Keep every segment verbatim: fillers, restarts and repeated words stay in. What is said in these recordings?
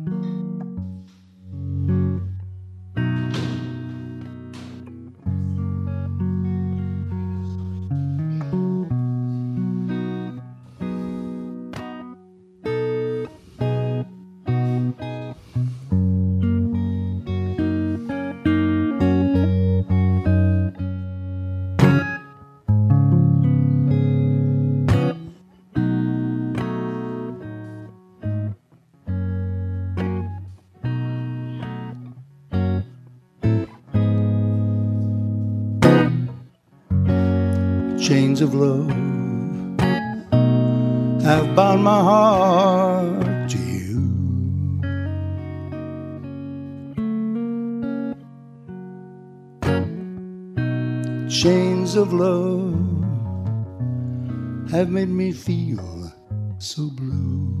Chains of love have bound my heart to you. Chains of love have made me feel so blue.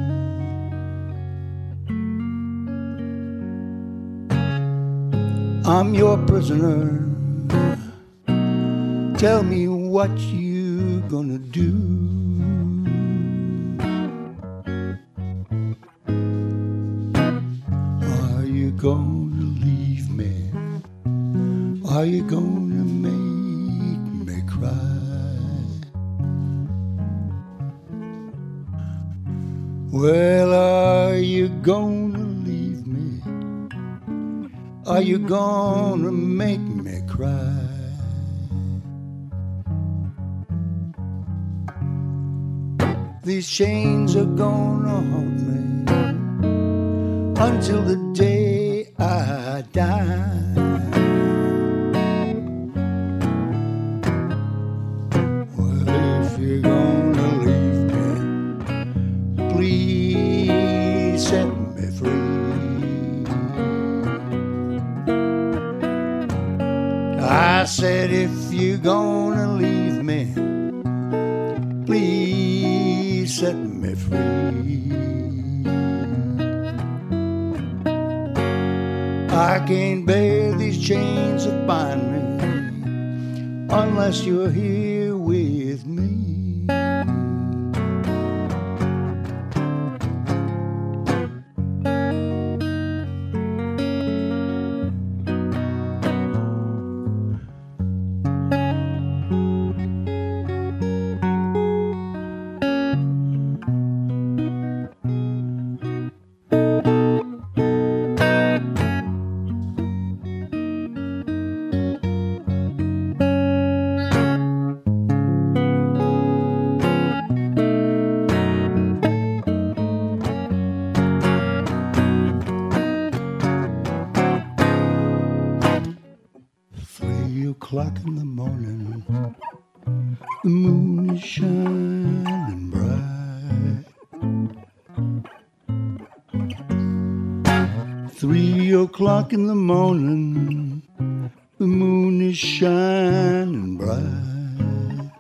I'm your prisoner. Tell me what you gonna do. Are you gonna leave me? Are you gonna make me cry? Well, are you gonna leave me? Are you gonna make me cry? These chains are gonna haunt me until the day I die. Well, if you're gonna leave me, please set me free. I said, if you're gonna leave me, please set me free. I can't bear these chains that bind me unless you're here with me. O'clock in the morning, the moon is shining bright. Three o'clock in the morning, the moon is shining bright.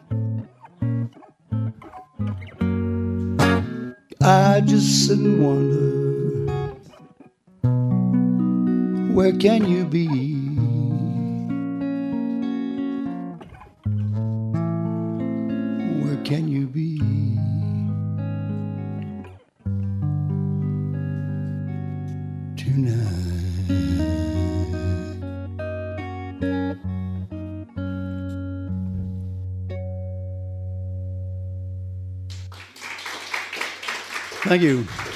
I just sit and wonder, where can you be? Can you be? Tonight. Thank you.